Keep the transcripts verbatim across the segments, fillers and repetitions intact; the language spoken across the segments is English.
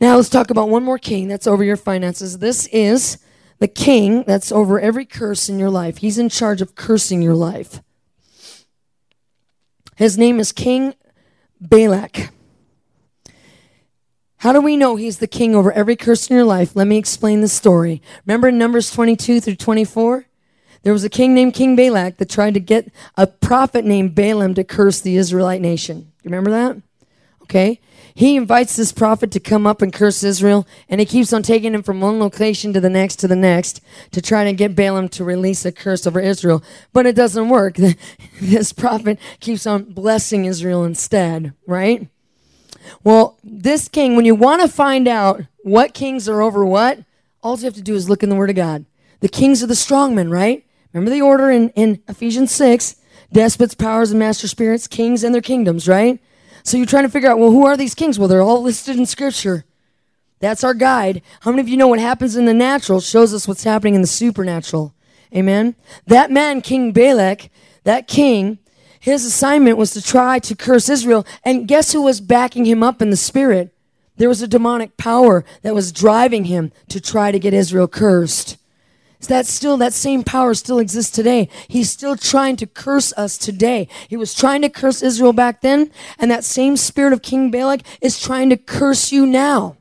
Now let's talk about one more king that's over your finances. This is the king that's over every curse in your life. He's in charge of cursing your life. His name is King Balak. How do we know he's the king over every curse in your life? Let me explain the story. Remember in Numbers twenty-two through twenty-four? There was a king named King Balak that tried to get a prophet named Balaam to curse the Israelite nation. You remember that? Okay. He invites this prophet to come up and curse Israel, and he keeps on taking him from one location to the next to the next to try to get Balaam to release a curse over Israel. But it doesn't work. This prophet keeps on blessing Israel instead, right? Well, this king, when you want to find out what kings are over what, all you have to do is look in the Word of God. The kings are the strong men, right? Remember the order in, in Ephesians six? Despots, powers, and master spirits, kings and their kingdoms, right? So you're trying to figure out, well, who are these kings? Well, they're all listed in Scripture. That's our guide. How many of you know what happens in the natural shows us what's happening in the supernatural? Amen? That man, King Balak, that king, his assignment was to try to curse Israel. And guess who was backing him up in the spirit? There was a demonic power that was driving him to try to get Israel cursed. That still, that same power still exists today. He's still trying to curse us today. He was trying to curse Israel back then, and that same spirit of King Balak is trying to curse you now.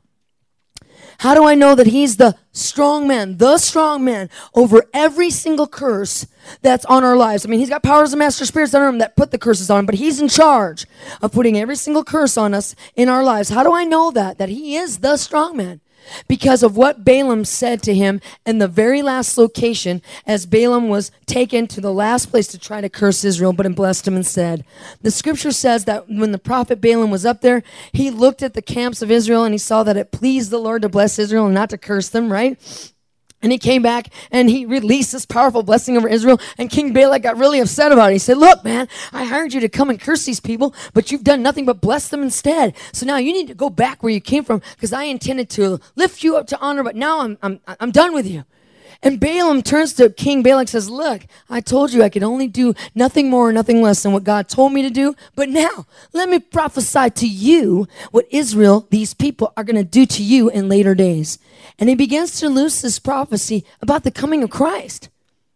How do I know that he's the strong man, the strong man over every single curse that's on our lives? I mean, he's got powers of master spirits under him that put the curses on him, but he's in charge of putting every single curse on us in our lives. How do I know that? That he is the strong man? Because of what Balaam said to him in the very last location as Balaam was taken to the last place to try to curse Israel, but blessed him instead. The scripture says that when the prophet Balaam was up there, he looked at the camps of Israel and he saw that it pleased the Lord to bless Israel and not to curse them, right? And he came back and he released this powerful blessing over Israel. And King Balak got really upset about it. He said, look, man, I hired you to come and curse these people, but you've done nothing but bless them instead. So now you need to go back where you came from, because I intended to lift you up to honor, but now I'm, I'm, I'm done with you. And Balaam turns to King Balak and says, look, I told you I could only do nothing more or nothing less than what God told me to do. But now let me prophesy to you what Israel, these people, are going to do to you in later days. And he begins to loose this prophecy about the coming of Christ.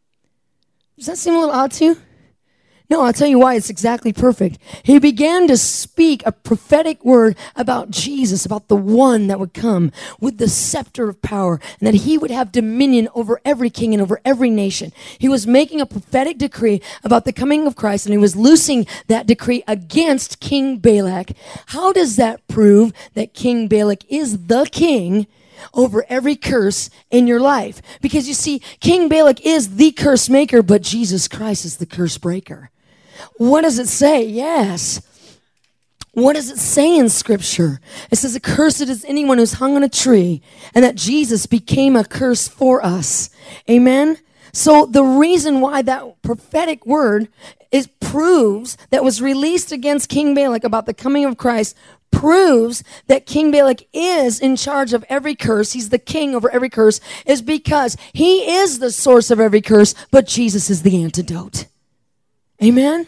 Does that seem a little odd to you? No, I'll tell you why. It's exactly perfect. He began to speak a prophetic word about Jesus, about the one that would come with the scepter of power, and that he would have dominion over every king and over every nation. He was making a prophetic decree about the coming of Christ, and he was loosing that decree against King Balak. How does that prove that King Balak is the king over every curse in your life? Because you see, King Balak is the curse maker, but Jesus Christ is the curse breaker. What does it say? Yes. What does it say in Scripture? It says, accursed is anyone who's hung on a tree, and that Jesus became a curse for us. Amen? So the reason why that prophetic word is proves that was released against King Balak about the coming of Christ proves that King Balak is in charge of every curse. He's the king over every curse, is because he is the source of every curse, but Jesus is the antidote. Amen?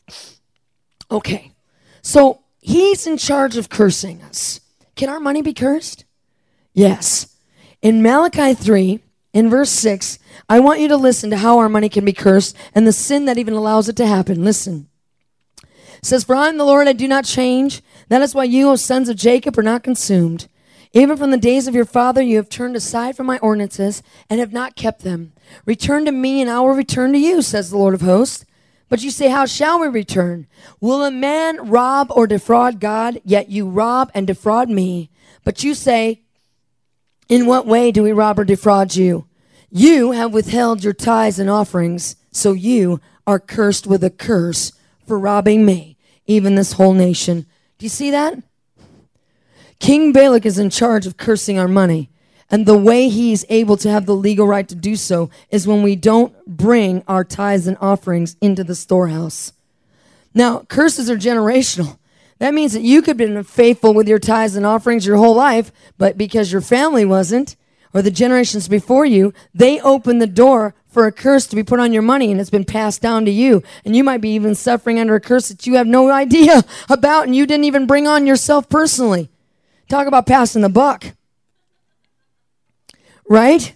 Okay. So he's in charge of cursing us. Can our money be cursed? Yes. In Malachi three, in verse six, I want you to listen to how our money can be cursed and the sin that even allows it to happen. Listen. It says, for I am the Lord, I do not change. That is why you, O sons of Jacob, are not consumed. Even from the days of your father, you have turned aside from my ordinances and have not kept them. Return to me, and I will return to you, says the Lord of hosts. But you say, how shall we return? Will a man rob or defraud God? Yet you rob and defraud me. But you say, in what way do we rob or defraud you? You have withheld your tithes and offerings, so you are cursed with a curse for robbing me, even this whole nation. Do you see that? King Balak is in charge of cursing our money. And the way he's able to have the legal right to do so is when we don't bring our tithes and offerings into the storehouse. Now, curses are generational. That means that you could have been faithful with your tithes and offerings your whole life, but because your family wasn't, or the generations before you, they opened the door for a curse to be put on your money, and it's been passed down to you. And you might be even suffering under a curse that you have no idea about, and you didn't even bring on yourself personally. Talk about passing the buck. Right?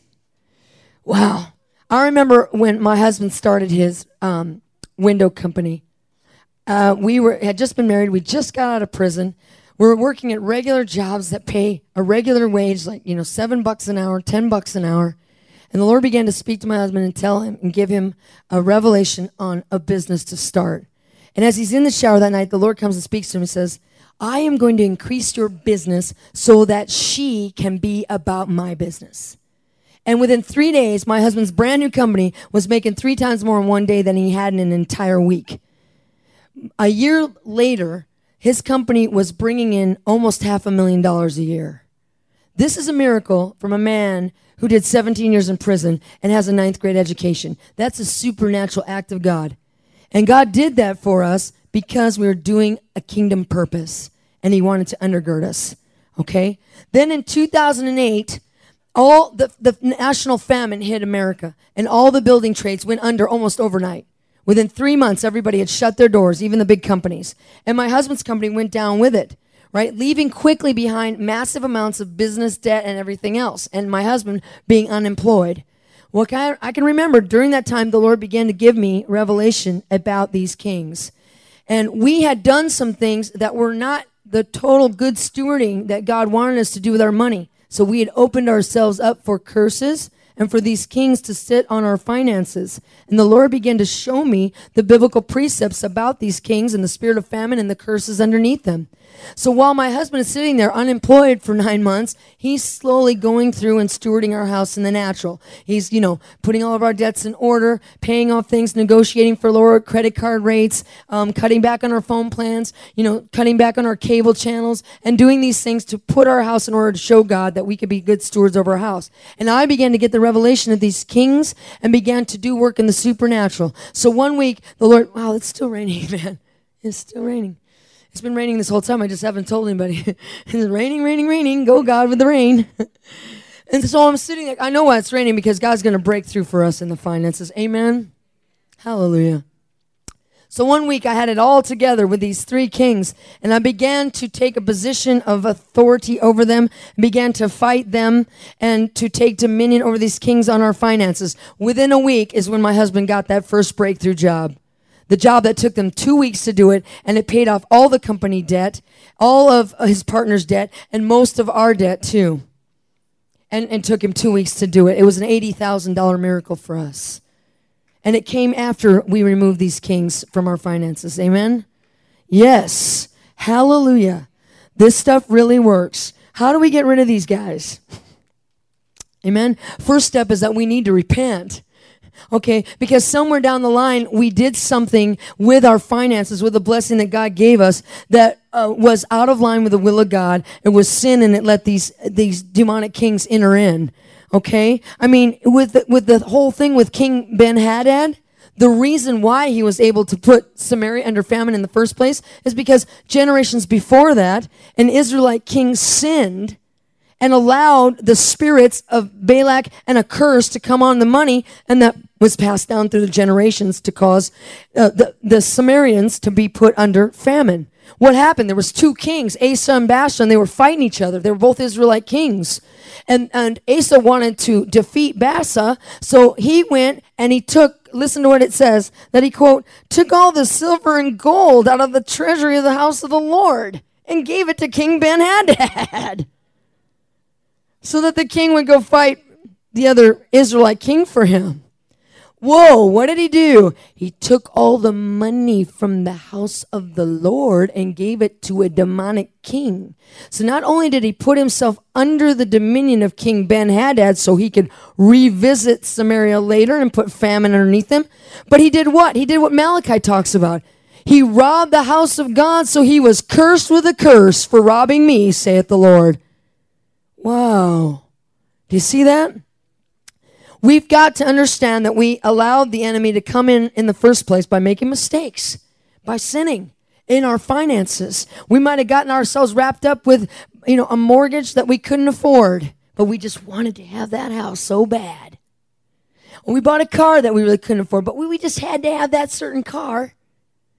Wow. I remember when my husband started his um, window company. Uh, we were had just been married. We just got out of prison. We were working at regular jobs that pay a regular wage, like, you know, seven bucks an hour, ten bucks an hour. And the Lord began to speak to my husband and tell him and give him a revelation on a business to start. And as he's in the shower that night, the Lord comes and speaks to him and says, I am going to increase your business so that she can be about my business. And within three days, my husband's brand new company was making three times more in one day than he had in an entire week. A year later, his company was bringing in almost half a million dollars a year. This is a miracle from a man who did seventeen years in prison and has a ninth grade education. That's a supernatural act of God. And God did that for us because we were doing a kingdom purpose, and he wanted to undergird us, okay? Then in two thousand eight, all the, the national famine hit America, and all the building trades went under almost overnight. Within three months, everybody had shut their doors, even the big companies. And my husband's company went down with it, right? Leaving quickly behind massive amounts of business debt and everything else, and my husband being unemployed. Well, I can remember during that time, the Lord began to give me revelation about these kings. And we had done some things that were not the total good stewarding that God wanted us to do with our money. So we had opened ourselves up for curses and for these kings to sit on our finances. And the Lord began to show me the biblical precepts about these kings and the spirit of famine and the curses underneath them. So while my husband is sitting there unemployed for nine months, he's slowly going through and stewarding our house in the natural. He's, you know, putting all of our debts in order, paying off things, negotiating for lower credit card rates, um, cutting back on our phone plans, you know, cutting back on our cable channels, and doing these things to put our house in order to show God that we could be good stewards over our house. And I began to get the revelation of these kings and began to do work in the supernatural. So one week, the Lord, wow, it's still raining, man. It's still raining. It's been raining this whole time. I just haven't told anybody. It's raining, raining, raining. Go, God, with the rain. And so I'm sitting there. I know why it's raining, because God's going to break through for us in the finances. Amen. Hallelujah. So one week I had it all together with these three kings, and I began to take a position of authority over them, began to fight them, and to take dominion over these kings on our finances. Within a week is when my husband got that first breakthrough job. The job that took them two weeks to do it, and it paid off all the company debt, all of his partner's debt, and most of our debt too. And, and took him two weeks to do it. It was an eighty thousand dollars miracle for us. And it came after we removed these kings from our finances. Amen? Yes. Hallelujah. This stuff really works. How do we get rid of these guys? Amen? First step is that we need to repent. Okay, because somewhere down the line, we did something with our finances, with the blessing that God gave us, that uh, was out of line with the will of God. It was sin, and it let these these demonic kings enter in. Okay, I mean, with the, with the whole thing with King Ben-Hadad, the reason why he was able to put Samaria under famine in the first place is because generations before that, an Israelite king sinned and allowed the spirits of Balak and a curse to come on the money, and that was passed down through the generations to cause uh, the, the Sumerians to be put under famine. What happened? There was two kings, Asa and Baasha, and they were fighting each other. They were both Israelite kings. And, and Asa wanted to defeat Baasha, so he went and he took, listen to what it says, that he, quote, took all the silver and gold out of the treasury of the house of the Lord and gave it to King Ben-Hadad, so that the king would go fight the other Israelite king for him. Whoa, what did he do? He took all the money from the house of the Lord and gave it to a demonic king. So not only did he put himself under the dominion of King Ben-Hadad so he could revisit Samaria later and put famine underneath him, but he did what? He did what Malachi talks about. He robbed the house of God, so he was cursed with a curse for robbing me, saith the Lord. Wow. Do you see that? We've got to understand that we allowed the enemy to come in in the first place by making mistakes, by sinning in our finances. We might have gotten ourselves wrapped up with, you know, a mortgage that we couldn't afford, but we just wanted to have that house so bad. We bought a car that we really couldn't afford, but we, we just had to have that certain car.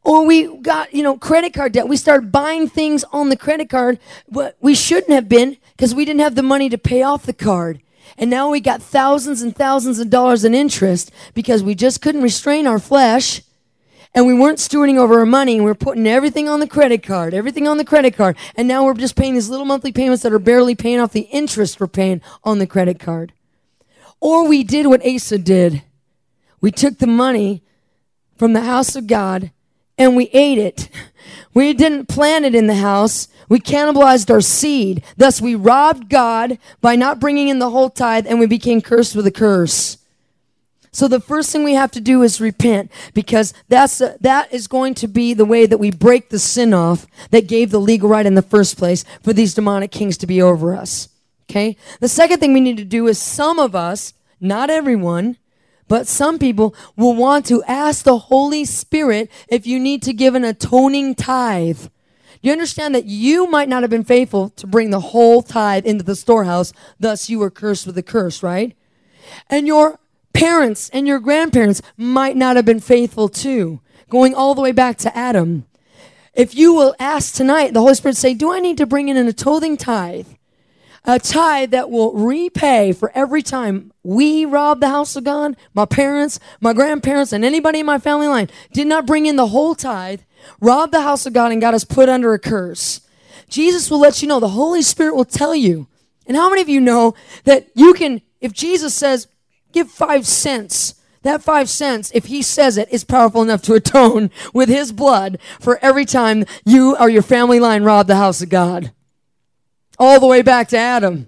Or we got, you know, credit card debt. We started buying things on the credit card, but we shouldn't have been because we didn't have the money to pay off the card. And now we got thousands and thousands of dollars in interest because we just couldn't restrain our flesh and we weren't stewarding over our money and we we're putting everything on the credit card, everything on the credit card. And now we're just paying these little monthly payments that are barely paying off the interest we're paying on the credit card. Or we did what Asa did. We took the money from the house of God and we ate it. We didn't plant it in the house. We cannibalized our seed. Thus, we robbed God by not bringing in the whole tithe, and we became cursed with a curse. So the first thing we have to do is repent, because that's uh, that is going to be the way that we break the sin off that gave the legal right in the first place for these demonic kings to be over us. Okay? The second thing we need to do is some of us, not everyone, but some people will want to ask the Holy Spirit if you need to give an atoning tithe. You understand that you might not have been faithful to bring the whole tithe into the storehouse, thus you were cursed with a curse, right? And your parents and your grandparents might not have been faithful too, going all the way back to Adam. If you will ask tonight, the Holy Spirit say, do I need to bring in an atoning tithe? A tithe that will repay for every time we robbed the house of God, my parents, my grandparents, and anybody in my family line did not bring in the whole tithe, robbed the house of God, and got us put under a curse. Jesus will let you know. The Holy Spirit will tell you. And how many of you know that you can, if Jesus says, give five cents, that five cents, if he says it, is powerful enough to atone with his blood for every time you or your family line robbed the house of God. All the way back to Adam.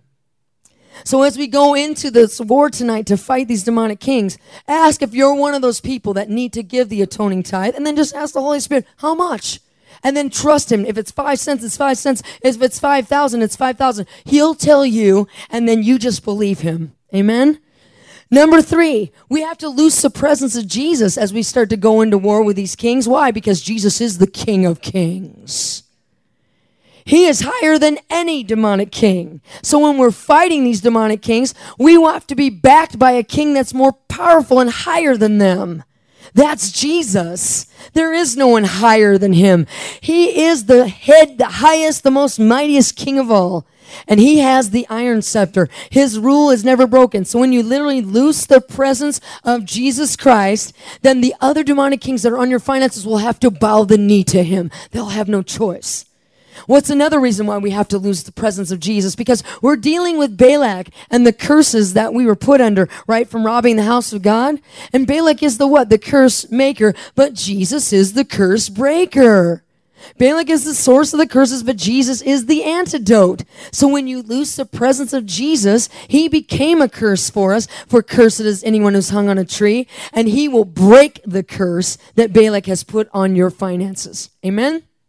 So as we go into this war tonight to fight these demonic kings, ask if you're one of those people that need to give the atoning tithe, and then just ask the Holy Spirit, how much? And then trust him. If it's five cents, it's five cents. If it's five thousand, it's five thousand. He'll tell you, and then you just believe him. Amen? Number three, we have to loose the presence of Jesus as we start to go into war with these kings. Why? Because Jesus is the King of Kings. He is higher than any demonic king. So when we're fighting these demonic kings, we have to be backed by a king that's more powerful and higher than them. That's Jesus. There is no one higher than him. He is the head, the highest, the most mightiest king of all. And he has the iron scepter. His rule is never broken. So when you literally loose the presence of Jesus Christ, then the other demonic kings that are on your finances will have to bow the knee to him. They'll have no choice. What's another reason why we have to lose the presence of Jesus? Because we're dealing with Balak and the curses that we were put under, right, from robbing the house of God. And Balak is the what? The curse maker. But Jesus is the curse breaker. Balak is the source of the curses, but Jesus is the antidote. So when you lose the presence of Jesus, he became a curse for us. For cursed is anyone who's hung on a tree. And he will break the curse that Balak has put on your finances. Amen?